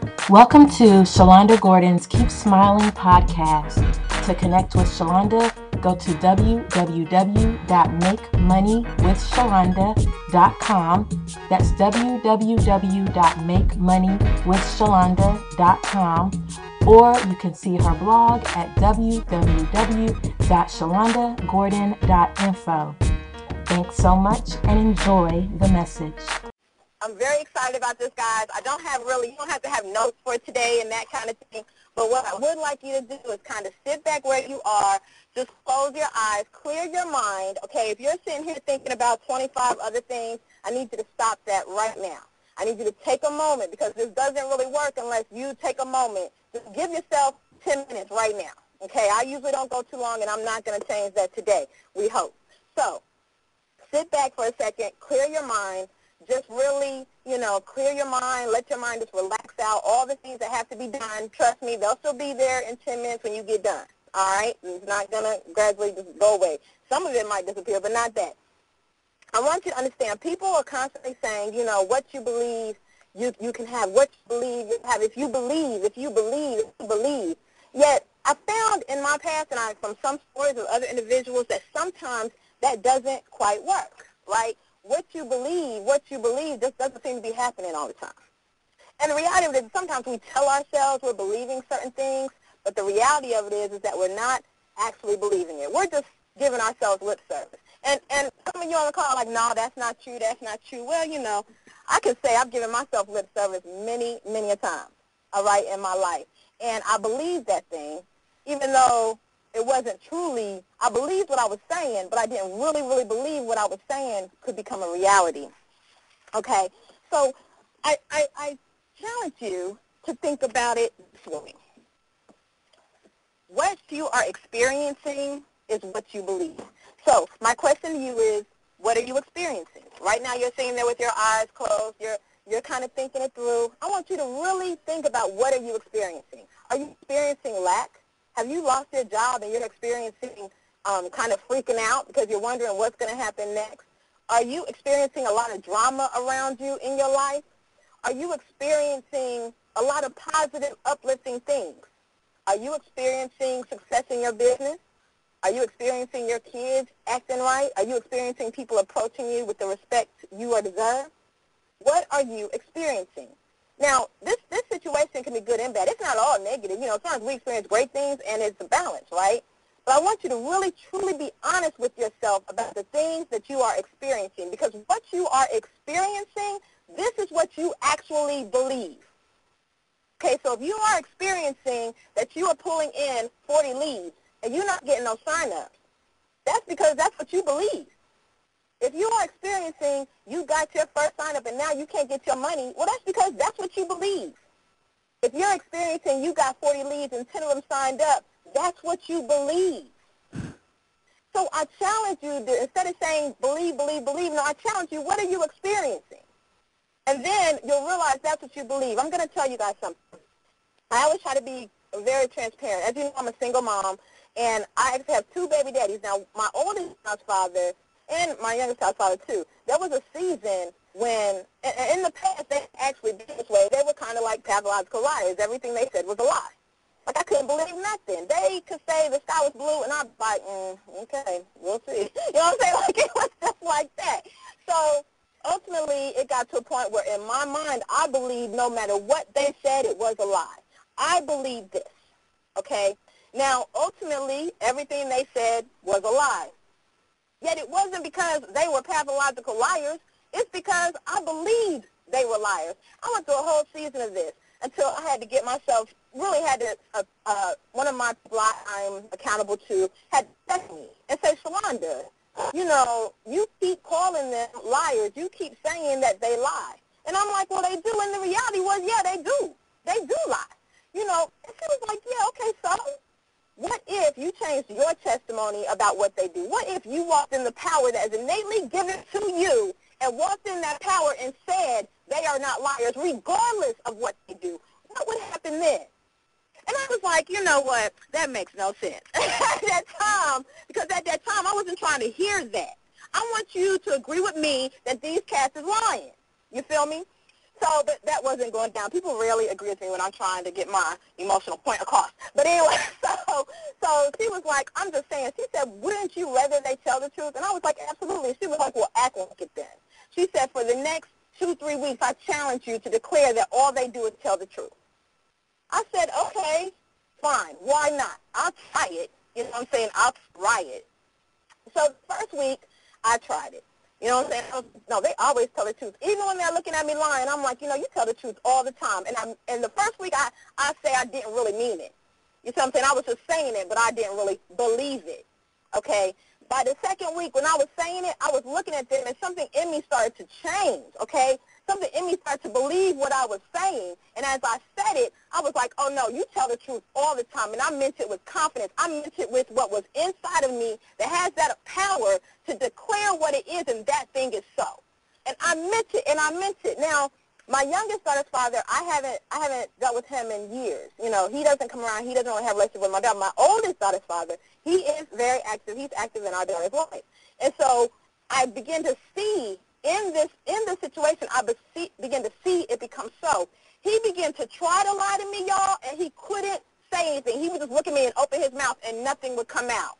Welcome to Shalonda Gordon's Keep Smiling podcast. To connect with Shalonda, go to www.makemoneywithshalonda.com. That's www.makemoneywithshalonda.com. Or you can see her blog at www.shalondagordon.info. Thanks so much and enjoy the message. I'm very excited about this, guys. You don't have to have notes for today and that kind of thing. But what I would like you to do is kind of sit back where you are, just close your eyes, clear your mind. Okay, if you're sitting here thinking about 25 other things, I need you to stop that right now. I need you to take a moment, because this doesn't really work unless you take a moment. Just give yourself 10 minutes right now. Okay, I usually don't go too long, and I'm not going to change that today, we hope. So sit back for a second, clear your mind. Just really, clear your mind. Let your mind just relax out all the things that have to be done. Trust me, they'll still be there in 10 minutes when you get done. All right? It's not going to gradually just go away. Some of it might disappear, but not that. I want you to understand, people are constantly saying, what you believe, you can have. What you believe, you have. If you believe. Yet, I found in my past, and from some stories of other individuals, that sometimes that doesn't quite work, right? What you believe just doesn't seem to be happening all the time. And the reality of it is sometimes we tell ourselves we're believing certain things, but the reality of it is that we're not actually believing it. We're just giving ourselves lip service. And some of you on the call are like, no, that's not true. Well, I can say I've given myself lip service many, many a time, all right, in my life. And I believed that thing, even though it wasn't truly, I believed what I was saying, but I didn't really, really believe what I was saying could become a reality. Okay? So I challenge you to think about it this way. What you are experiencing is what you believe. So my question to you is, what are you experiencing? Right now you're sitting there with your eyes closed. You're kind of thinking it through. I want you to really think about, what are you experiencing? Are you experiencing lack? Have you lost your job and you're experiencing kind of freaking out because you're wondering what's going to happen next? Are you experiencing a lot of drama around you in your life? Are you experiencing a lot of positive, uplifting things? Are you experiencing success in your business? Are you experiencing your kids acting right? Are you experiencing people approaching you with the respect you deserve? What are you experiencing? Now, this situation can be good and bad. It's not all negative. Sometimes we experience great things, and it's a balance, right? But I want you to really, truly be honest with yourself about the things that you are experiencing, because what you are experiencing, this is what you actually believe. Okay, so if you are experiencing that you are pulling in 40 leads and you're not getting no sign-ups, that's because that's what you believe. If you are experiencing you got your first sign-up and now you can't get your money, well, that's because that's what you believe. If you're experiencing you got 40 leads and 10 of them signed up, that's what you believe. So I challenge you to, instead of saying believe, no, I challenge you, what are you experiencing? And then you'll realize that's what you believe. I'm going to tell you guys something. I always try to be very transparent. As you know, I'm a single mom, and I actually have two baby daddies. Now, my oldest child's father and my youngest child's father, too, there was a season when, in the past, they actually did this way. They were kind of like pathological liars. Everything they said was a lie. Like, I couldn't believe nothing. They could say the sky was blue, and I'd be like, okay, we'll see. You know what I'm saying? Like, it was just like that. So, ultimately, it got to a point where, in my mind, I believed no matter what they said, it was a lie. I believed this, okay? Now, ultimately, everything they said was a lie. Yet it wasn't because they were pathological liars. It's because I believed they were liars. I went through a whole season of this until I had to get myself, really had to, one of my people I'm accountable to had to check me and say, Shalonda, you keep calling them liars. You keep saying that they lie. And I'm like, well, they do. And the reality was, yeah, they do. They do lie. And she was like, yeah, okay, so what if you changed your testimony about what they do? What if you walked in the power that is innately given to you and walked in that power and said they are not liars regardless of what they do? What would happen then? And I was like, you know what? That makes no sense. At that time, because at that time I wasn't trying to hear that. I want you to agree with me that these cats is lying. You feel me? So, but that wasn't going down. People rarely agree with me when I'm trying to get my emotional point across. But anyway, so she was like, I'm just saying, she said, wouldn't you rather they tell the truth? And I was like, absolutely. She was like, well, act like it then. She said, for the next 2-3 weeks, I challenge you to declare that all they do is tell the truth. I said, okay, fine. Why not? I'll try it. You know what I'm saying? I'll try it. So the first week, I tried it. You know what I'm saying? No, they always tell the truth. Even when they're looking at me lying, I'm like, you know, you tell the truth all the time. And the first week, I say I didn't really mean it. You see what I'm saying? I was just saying it, but I didn't really believe it. Okay? By the second week, when I was saying it, I was looking at them, and something in me started to change, okay? Something in me started to believe what I was saying. And as I said it, I was like, oh, no, you tell the truth all the time. And I meant it with confidence. I meant it with what was inside of me that has that power to declare what it is, and that thing is so. And I meant it, and I meant it. Now, my youngest daughter's father, I haven't dealt with him in years. You know, he doesn't come around. He doesn't really have a relationship with my daughter. My oldest daughter's father, he is very active. He's active in our daughter's life. And so I begin to see in this situation, I begin to see it become so. He began to try to lie to me, y'all, and he couldn't say anything. He would just look at me and open his mouth, and nothing would come out.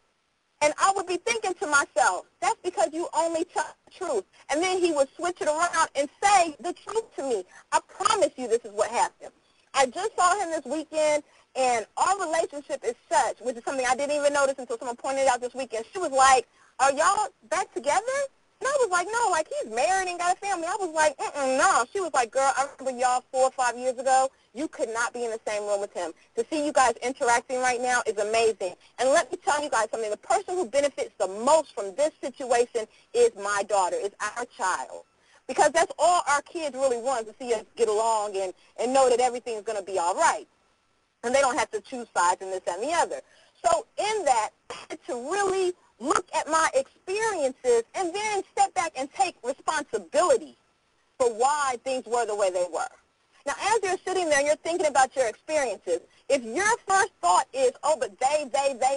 And I would be thinking to myself, that's because you only tell the truth. And then he would switch it around and say the truth to me. I promise you this is what happened. I just saw him this weekend, and our relationship is such, which is something I didn't even notice until someone pointed it out this weekend. She was like, are y'all back together? And I was like, no, like he's married and got a family. I was like, no. She was like, girl, I remember y'all 4 or 5 years ago. You could not be in the same room with him. To see you guys interacting right now is amazing. And let me tell you guys something. The person who benefits the most from this situation is my daughter, is our child. Because that's all our kids really want, to see us get along and know that everything's going to be all right. And they don't have to choose sides and this and the other. So in that, to really look at my experiences and then step back and take responsibility for why things were the way they were. Now, as you're sitting there and you're thinking about your experiences, if your first thought is, oh, but they,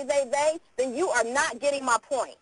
then you are not getting my point.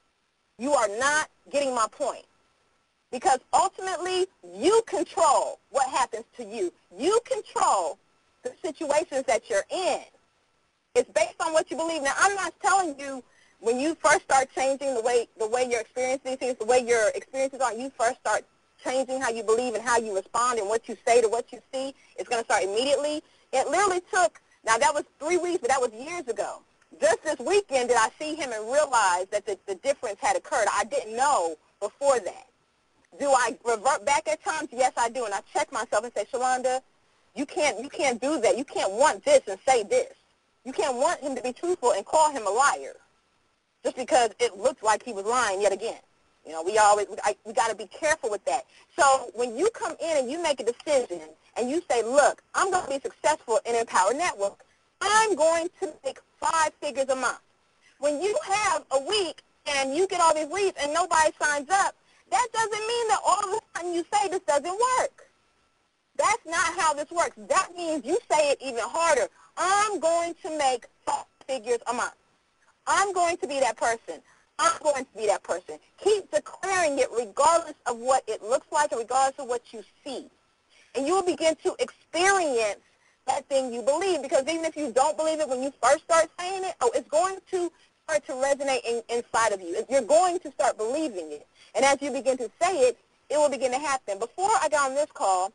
You are not getting my point. Because ultimately, you control what happens to you. You control the situations that you're in. It's based on what you believe. Now, I'm not telling you when you first start changing the way you're experiencing things, the way your experiences are, you first start changing how you believe and how you respond and what you say to what you see. It's going to start immediately. It literally took, now that was 3 weeks, but that was years ago. Just this weekend did I see him and realize that the difference had occurred. I didn't know before that. Do I revert back at times? Yes, I do. And I check myself and say, Shalonda, you can't do that. You can't want this and say this. You can't want him to be truthful and call him a liar just because it looked like he was lying yet again. You know, we got to be careful with that. So when you come in and you make a decision and you say, look, I'm going to be successful in Empower Network. I'm going to make 5 figures a month. When you have a week and you get all these leads and nobody signs up, that doesn't mean that all of a sudden you say this doesn't work. That's not how this works. That means you say it even harder. I'm going to make 5 figures a month. I'm going to be that person. I'm going to be that person. Keep declaring it regardless of what it looks like and regardless of what you see. And you will begin to experience that thing you believe, because even if you don't believe it when you first start saying it, it's going to start to resonate inside of you. You're going to start believing it. And as you begin to say it, it will begin to happen. Before I got on this call,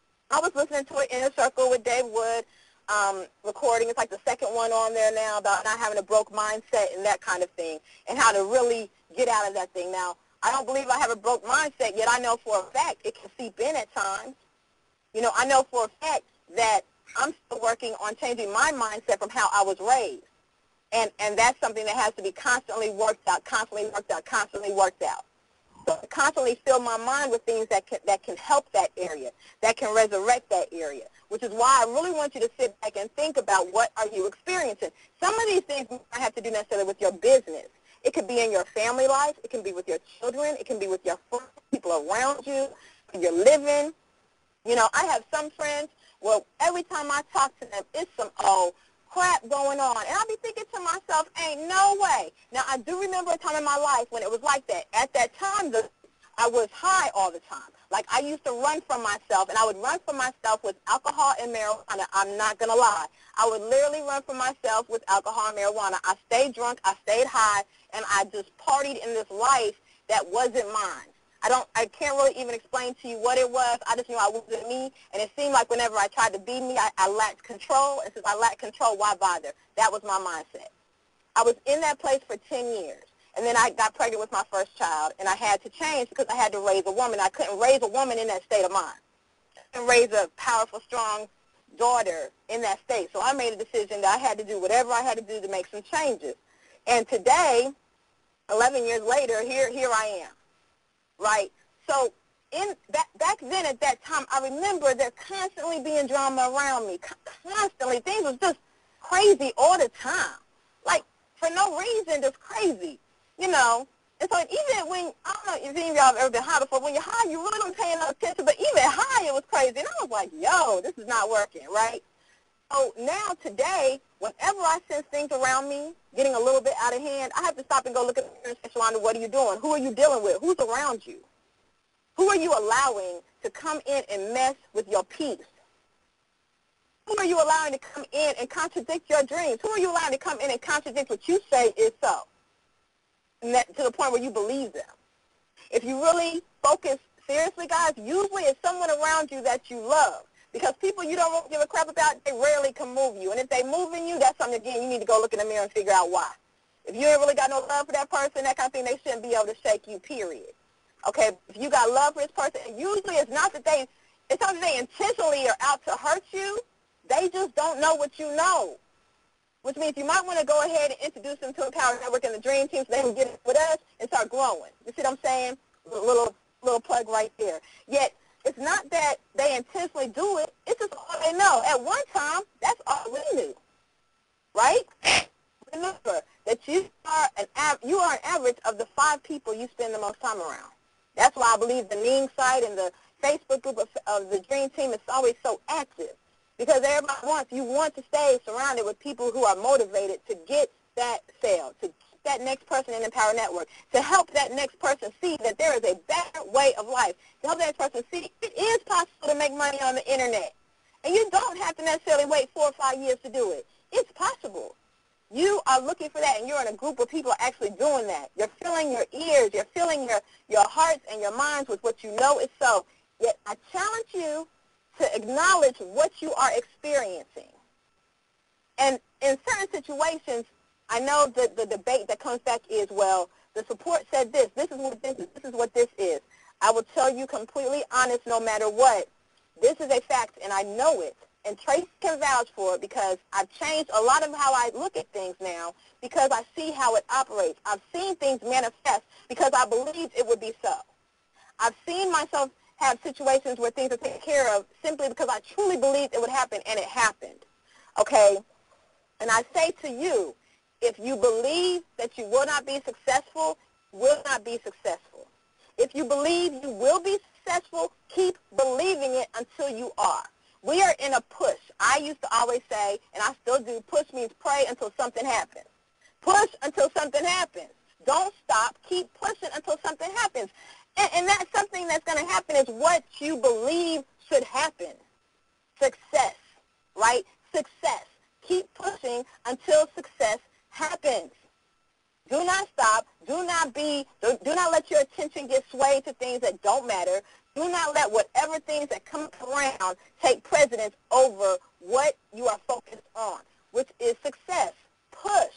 I was listening to an Inner Circle with Dave Wood recording. It's like the second one on there now about not having a broke mindset and that kind of thing and how to really get out of that thing. Now, I don't believe I have a broke mindset, yet I know for a fact it can seep in at times. You know, I know for a fact that I'm still working on changing my mindset from how I was raised. And that's something that has to be constantly worked out, constantly worked out. So I constantly fill my mind with things that can help that area, that can resurrect that area, which is why I really want you to sit back and think about what are you experiencing. Some of these things don't have to do necessarily with your business. It could be in your family life. It can be with your children. It can be with your friends, people around you, your living. You know, I have some friends, well, every time I talk to them, it's some crap going on. And I'll be thinking to myself, ain't no way. Now, I do remember a time in my life when it was like that. At that time, I was high all the time. Like, I used to run from myself, and I would run from myself with alcohol and marijuana. I'm not going to lie. I would literally run from myself with alcohol and marijuana. I stayed drunk, I stayed high, and I just partied in this life that wasn't mine. I can't really even explain to you what it was. I just knew I wasn't me, and it seemed like whenever I tried to be me, I lacked control, and since I lacked control, why bother? That was my mindset. I was in that place for 10 years. And then I got pregnant with my first child, and I had to change because I had to raise a woman. I couldn't raise a woman in that state of mind. I couldn't raise a powerful, strong daughter in that state. So I made a decision that I had to do whatever I had to do to make some changes. And today, 11 years later, here I am, right? So back then at that time, I remember there constantly being drama around me, constantly. Things was just crazy all the time, like for no reason, just crazy. You know, and so even when, I don't know if any of y'all have ever been high before, when you're high, you really don't pay enough attention, but even high, it was crazy. And I was like, yo, this is not working, right? So now, today, whenever I sense things around me getting a little bit out of hand, I have to stop and go look at the mirror and say, Shalonda, what are you doing? Who are you dealing with? Who's around you? Who are you allowing to come in and mess with your peace? Who are you allowing to come in and contradict your dreams? Who are you allowing to come in and contradict what you say is so? And that, to the point where you believe them. If you really focus seriously, guys, usually it's someone around you that you love. Because people you don't really give a crap about, they rarely can move you. And if they moving you, that's something, again, you need to go look in the mirror and figure out why. If you ain't really got no love for that person, that kind of thing, they shouldn't be able to shake you, period. Okay? If you got love for this person, usually it's not that they intentionally are out to hurt you. They just don't know what you know. Which means you might want to go ahead and introduce them to Empower Network and the Dream Team so they can get it with us and start growing. You see what I'm saying? Little plug right there. Yet, it's not that they intentionally do it. It's just all they know. At one time, that's all we knew. Right? Remember that you are an average of the 5 people you spend the most time around. That's why I believe the Ning site and the Facebook group of the Dream Team is always so active. Because you want to stay surrounded with people who are motivated to get that sale, to get that next person in the Empower Network, to help that next person see that there is a better way of life, to help that next person see it is possible to make money on the Internet. And you don't have to necessarily wait 4 or 5 years to do it. It's possible. You are looking for that, and you're in a group of people actually doing that. You're filling your ears, you're filling your hearts and your minds with what you know is so. Yet I challenge you to acknowledge what you are experiencing. And in certain situations, I know that the debate that comes back is, well, the support said this is what this is, this is what this is. I will tell you completely honest, no matter what, this is a fact, and I know it. And Trace can vouch for it because I've changed a lot of how I look at things now because I see how it operates. I've seen things manifest because I believed it would be so. I've seen myself have situations where things are taken care of simply because I truly believed it would happen, and it happened. Okay? And I say to you, if you believe that you will not be successful, will not be successful. If you believe you will be successful, keep believing it until you are. We are in a push. I used to always say, and I still do, push means pray until something happens. Push until something happens. Don't stop. Keep pushing until something happens. And that's something that's going to happen is what you believe should happen. Success, right? Success. Keep pushing until success happens. Do not stop. Do not let your attention get swayed to things that don't matter. Do not let whatever things that come around take precedence over what you are focused on, which is success. Push.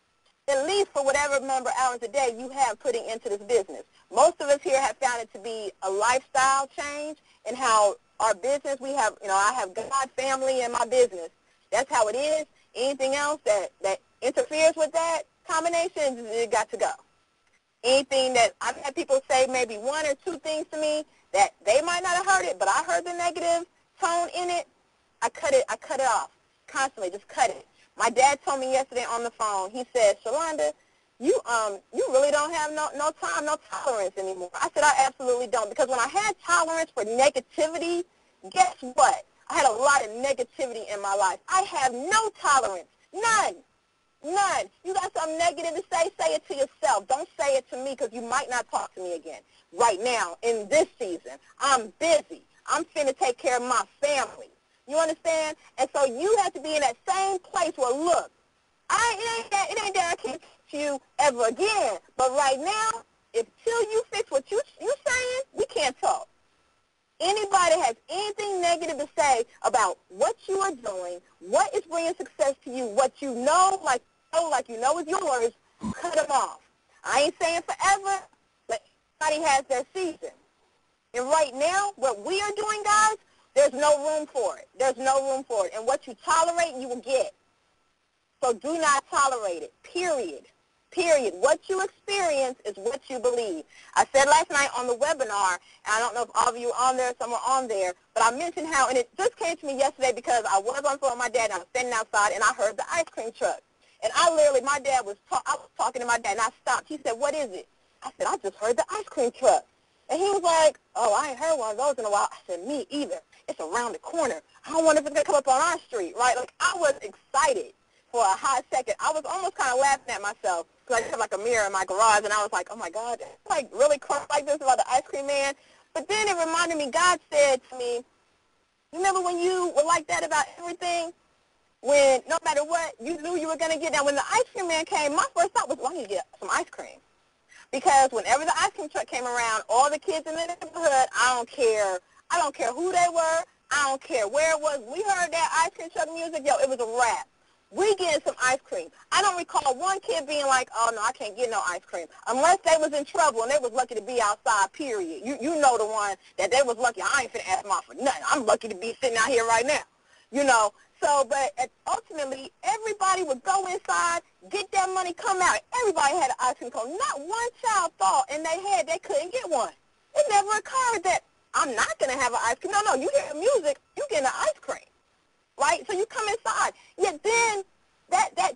At least for whatever number of hours a day you have putting into this business. Most of us here have found it to be a lifestyle change in how our business, I have God, family, and my business. That's how it is. Anything else that interferes with that combination, it got to go. Anything that I've had people say maybe 1 or 2 things to me that they might not have heard it, but I heard the negative tone in it, I cut it off constantly, just cut it. My dad told me yesterday on the phone, he said, Shalonda, you really don't have no time, no tolerance anymore. I said, I absolutely don't, because when I had tolerance for negativity, guess what? I had a lot of negativity in my life. I have no tolerance, none. None. You got something negative to say it to yourself. Don't say it to me because you might not talk to me again. Right now, in this season, I'm busy. I'm finna take care of my family. You understand? And so you have to be in that same place where, look, it ain't that I can't talk to you ever again. But right now, until you fix what you saying, we can't talk. Anybody has anything negative to say about what you are doing, what is bringing success to you, what you know, like you know is yours, cut them off. I ain't saying forever, but everybody has their season. And right now, what we are doing, guys, there's no room for it. There's no room for it. And what you tolerate, you will get. So do not tolerate it, period. Period. What you experience is what you believe. I said last night on the webinar, and I don't know if all of you are on there, some are on there, but I mentioned how, and it just came to me yesterday because I was on the phone with my dad, and I was standing outside, and I heard the ice cream truck. And I was talking to my dad, and I stopped. He said, what is it? I said, I just heard the ice cream truck. And he was like, oh, I ain't heard one of those in a while. I said, me either. It's around the corner. I don't wonder if it's going to come up on our street, right? Like, I was excited for a hot second. I was almost kind of laughing at myself because I had like a mirror in my garage, and I was like, oh, my God, it's like really crunk like this about the ice cream man. But then it reminded me, God said to me, you remember when you were like that about everything? When no matter what, you knew you were going to get. Now, when the ice cream man came, my first thought was, well, I need to get some ice cream. Because whenever the ice cream truck came around, all the kids in the neighborhood, I don't care who they were, I don't care where it was. We heard that ice cream truck music, yo, it was a wrap. We getting some ice cream. I don't recall one kid being like, oh, no, I can't get no ice cream. Unless they was in trouble and they was lucky to be outside, period. You know the one that they was lucky. I ain't finna ask mom for nothing. I'm lucky to be sitting out here right now, you know. So, but ultimately, everybody would go inside, get that money, come out. Everybody had an ice cream cone. Not one child thought in their head they couldn't get one. It never occurred that I'm not going to have an ice cream. No, you hear music, you get an ice cream, right? So you come inside. Yet then that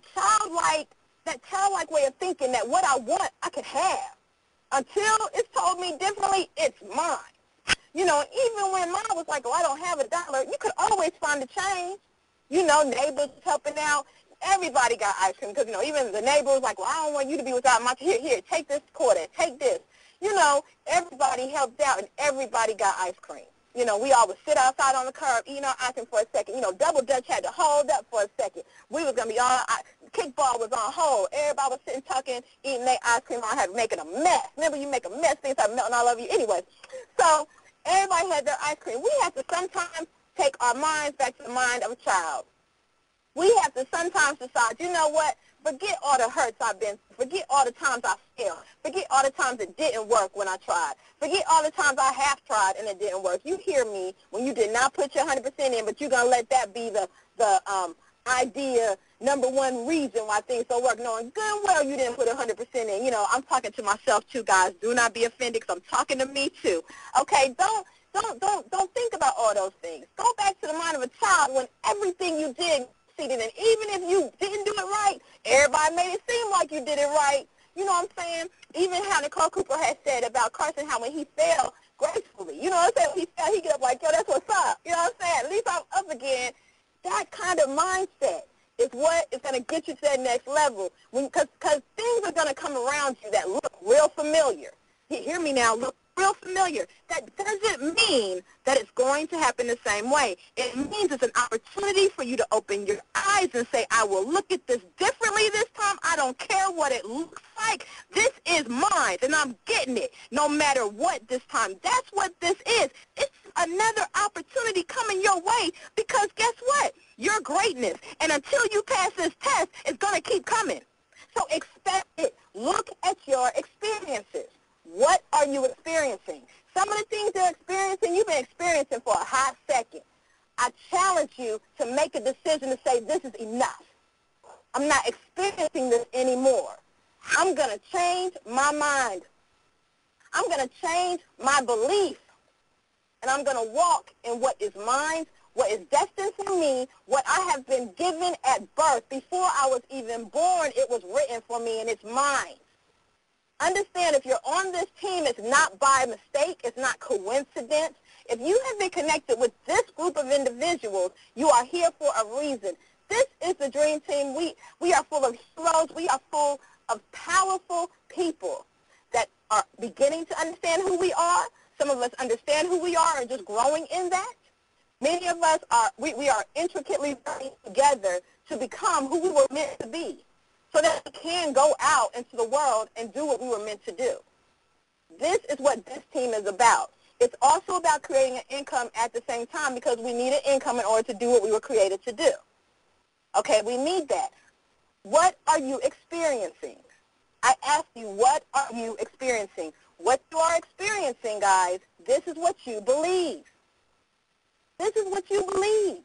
childlike way of thinking that what I want, I could have. Until it's told me differently, it's mine. You know, even when mom was like, oh, I don't have $1, you could always find a change. You know, neighbors helping out. Everybody got ice cream because, you know, even the neighbor was like, well, I don't want you to be without my, here, take this quarter, take this. You know, everybody helped out and everybody got ice cream. You know, we all would sit outside on the curb, eating our ice cream for a second. You know, Double Dutch had to hold up for a second. We was going to be on, kickball was on hold. Everybody was sitting, talking, eating their ice cream. I had making a mess. Remember, you make a mess, things start melting all over you. Anyway, so everybody had their ice cream. We have to sometimes take our minds back to the mind of a child. We have to sometimes decide, you know what, forget all the hurts I've been through. Forget all the times I failed. Forget all the times it didn't work when I tried. Forget all the times I have tried and it didn't work. You hear me when you did not put your 100% in, but you're going to let that be the idea, number one reason why things don't work, knowing good and well you didn't put 100% in. You know, I'm talking to myself too, guys. Do not be offended because I'm talking to me too. Okay, don't think about all those things. Go back to the mind of a child when everything you did succeeded, and even if you didn't do it right, everybody made it seem like you did it right. You know what I'm saying? Even how Nicole Cooper has said about Carson, how when he fell gracefully, you know what I'm saying? When he fell, he get up like, yo, that's what's up. You know what I'm saying? At least I'm up again. That kind of mindset is what is going to get you to that next level. Because things are going to come around you that look real familiar. Hear me now, look real familiar. That doesn't mean that it's going to happen the same way. It means it's an opportunity for you to open your eyes and say, I will look at this differently this time. I don't care what it looks like. This is mine, and I'm getting it no matter what this time. That's what this is. It's another opportunity coming your way because guess what? Your greatness. And until you pass this test, it's going to keep coming. So expect it. Look at your experiences. What are you experiencing? Some of the things you're experiencing, you've been experiencing for a hot second. I challenge you to make a decision to say, this is enough. I'm not experiencing this anymore. I'm going to change my mind. I'm going to change my belief. And I'm going to walk in what is mine, what is destined for me, what I have been given at birth. Before I was even born, it was written for me, and it's mine. Understand, if you're on this team, it's not by mistake. It's not coincidence. If you have been connected with this group of individuals, you are here for a reason. This is the dream team. We are full of heroes. We are full of powerful people that are beginning to understand who we are. Some of us understand who we are and just growing in that. Many of us we are intricately working together to become who we were meant to be so that we can go out into the world and do what we were meant to do. This is what this team is about. It's also about creating an income at the same time because we need an income in order to do what we were created to do. Okay, we need that. What are you experiencing? I ask you, what are you experiencing? What you are experiencing, guys, this is what you believe. This is what you believe.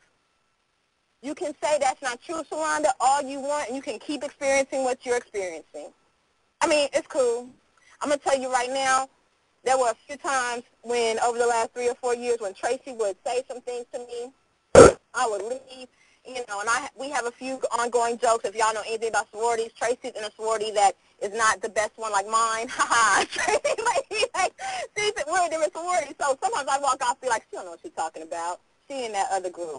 You can say that's not true, Shalonda, all you want, and you can keep experiencing what you're experiencing. I mean, it's cool. I'm going to tell you right now, there were a few times when, over the last 3 or 4 years, when Tracy would say some things to me, I would leave, and we have a few ongoing jokes. If y'all know anything about sororities, Tracy's in a sorority that is not the best one like mine. Tracy, she's we're a different sorority, so sometimes I walk off and be like, she don't know what she's talking about. She in that other group.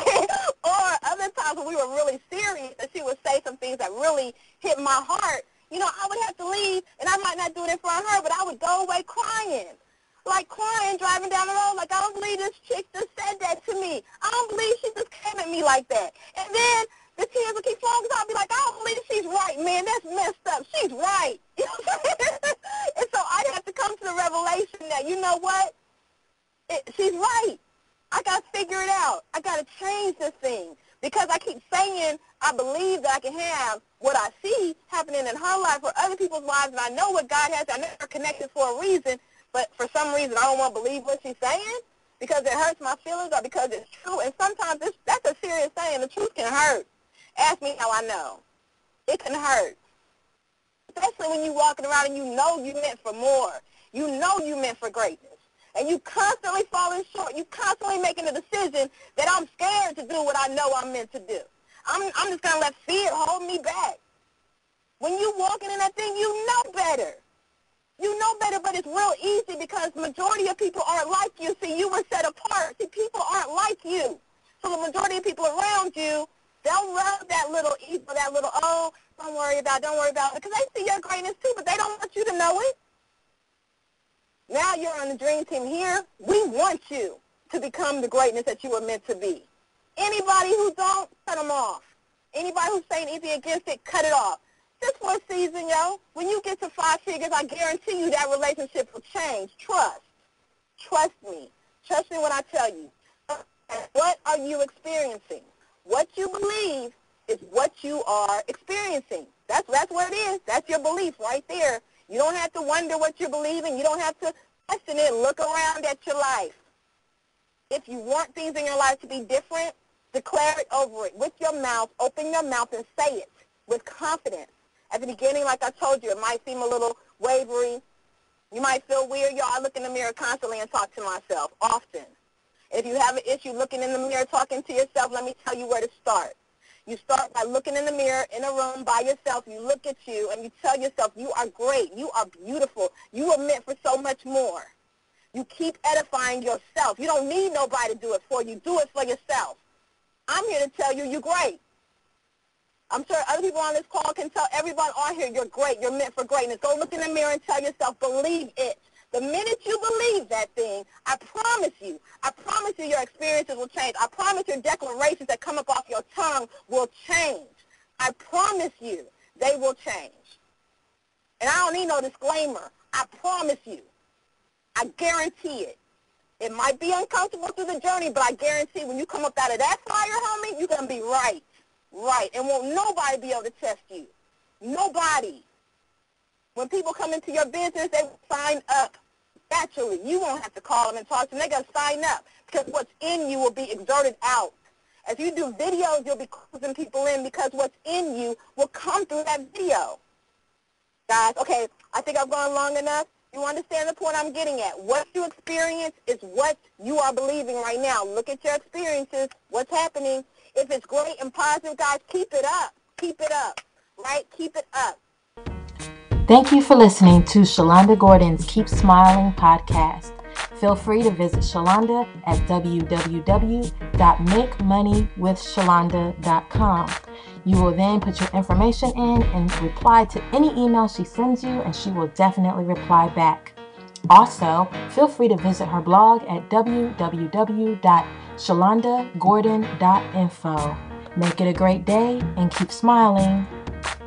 Or other times when we were really serious and she would say some things that really hit my heart, I would have to leave, and I might not do it in front of her, but I would go away crying. Like crying, driving down the road, like, I don't believe this chick just said that to me. I don't believe she just came at me like that. And then the tears would keep flowing because I'll be like, I don't believe she's right, man. That's messed up. She's right. You know what I'm saying? And so I'd have to come to the revelation that, you know what? She's right. I got to figure it out. I got to change this thing because I keep saying I believe that I can have what I see happening in her life or other people's lives, and I know what God has. I know they're connected for a reason, but for some reason I don't want to believe what she's saying because it hurts my feelings or because it's true. And sometimes that's a serious thing. The truth can hurt. Ask me how I know. It can hurt, especially when you're walking around and you know you meant for more. You know you meant for greatness. And you constantly falling short. You constantly making a decision that I'm scared to do what I know I'm meant to do. I'm just going to let fear hold me back. When you walking in that thing, you know better. You know better, but it's real easy because majority of people aren't like you. See, you were set apart. See, people aren't like you. So the majority of people around you, they'll love that little evil, that little, oh, don't worry about it, because they see your greatness too, but they don't want you to know it. Now you're on the dream team here. We want you to become the greatness that you were meant to be. Anybody who don't, cut them off. Anybody who's saying anything against it, cut it off. Just for a season, yo. When you get to 5 figures, I guarantee you that relationship will change. Trust. Trust me. Trust me when I tell you. What are you experiencing? What you believe is what you are experiencing. That's what it is. That's your belief right there. You don't have to wonder what you're believing. You don't have to question it. Look around at your life. If you want things in your life to be different, declare it over it with your mouth. Open your mouth and say it with confidence. At the beginning, like I told you, it might seem a little wavery. You might feel weird. Y'all, I look in the mirror constantly and talk to myself often. If you have an issue looking in the mirror, talking to yourself, let me tell you where to start. You start by looking in the mirror in a room by yourself. You look at you and you tell yourself, you are great. You are beautiful. You are meant for so much more. You keep edifying yourself. You don't need nobody to do it for you. Do it for yourself. I'm here to tell you you're great. I'm sure other people on this call can tell everyone on here you're great. You're meant for greatness. Go look in the mirror and tell yourself, believe it. The minute you believe that thing, I promise you your experiences will change. I promise your declarations that come up off your tongue will change. I promise you they will change. And I don't need no disclaimer. I promise you. I guarantee it. It might be uncomfortable through the journey, but I guarantee when you come up out of that fire, homie, you're going to be right. Right. And won't nobody be able to test you. Nobody. When people come into your business, they will sign up. Naturally, you won't have to call them and talk to them. They're going to sign up because what's in you will be exerted out. As you do videos, you'll be closing people in because what's in you will come through that video. Guys, okay, I think I've gone long enough. You understand the point I'm getting at. What you experience is what you are believing right now. Look at your experiences, what's happening. If it's great and positive, guys, keep it up. Keep it up, right? Keep it up. Thank you for listening to Shalonda Gordon's Keep Smiling podcast. Feel free to visit Shalonda at www.makemoneywithshalonda.com. You will then put your information in and reply to any email she sends you, and she will definitely reply back. Also, feel free to visit her blog at www.shalondagordon.info. Make it a great day and keep smiling.